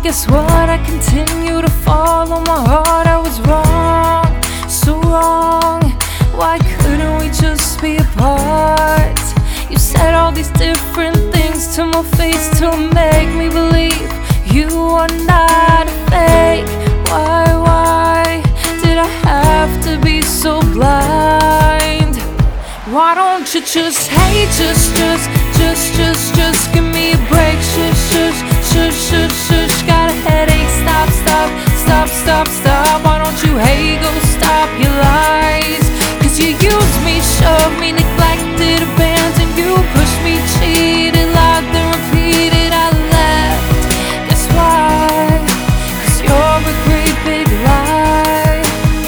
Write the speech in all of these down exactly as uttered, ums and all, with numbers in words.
guess what? I continue to follow my heart. I was wrong, so wrong. Why couldn't we just be apart? You said all these different things to my face to make me believe you are not fake. Why, why did I have to be so blind? Why don't you just, hey, just, just, just, just, just give me a break. Shush, shush, shush, shush, shush. Got a headache, stop, stop, stop, stop, stop. Why don't you, hey, go stop your lies? Cause you used me, shoved me, neglected, abandoned you, pushed me, cheated, lied, then repeated. I left, guess why? Cause you're a great big lie.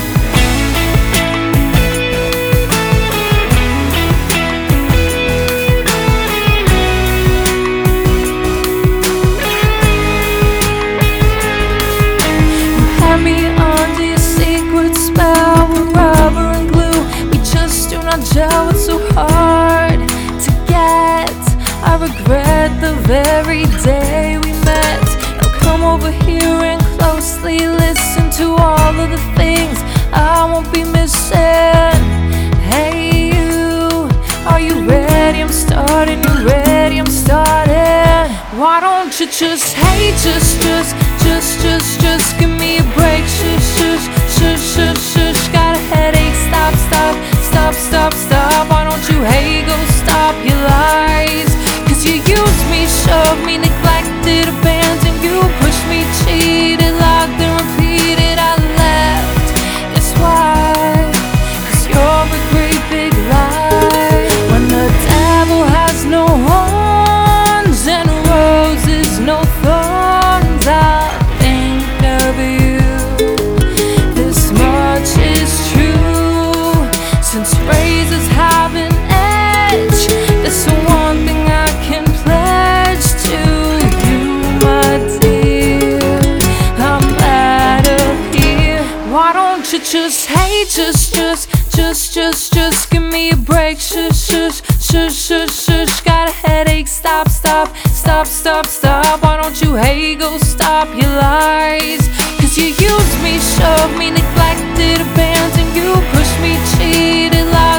You had me under your secret spell with rubber and glue. We just do not gel, it's so hard to get. I regret the very day we met. Now come over here and closely listen to all of the things I won't be missing. Hey you, are you ready? I'm starting, you ready? I'm starting. Why don't you just, hey, just, just, just, just, just give me a break. Shush, shush, shush, shush, shush. Got a headache, stop, stop, stop, stop, stop. Why don't you, hey, go stop your lies? Cause you used me, shoved me, neglected, abandoned you, pushed me, cheated, lied, then repeated. I left, guess why? Cause you're a great big lie. When the devil has no horns and roses no thorns, I think of you. This much is true, since phrases have an edge, that's the one thing I can pledge to you, my dear. I'm out of here. Why don't you just, hey, just, just, just, just, just give me a break. Shush, shush, shush, shush, shush. Got a headache, stop, stop, stop, stop, stop. Why don't you, hey, go stop your lies? Cause you used me, shoved me, neglected, abandoned you, pushed me, cheated, lied,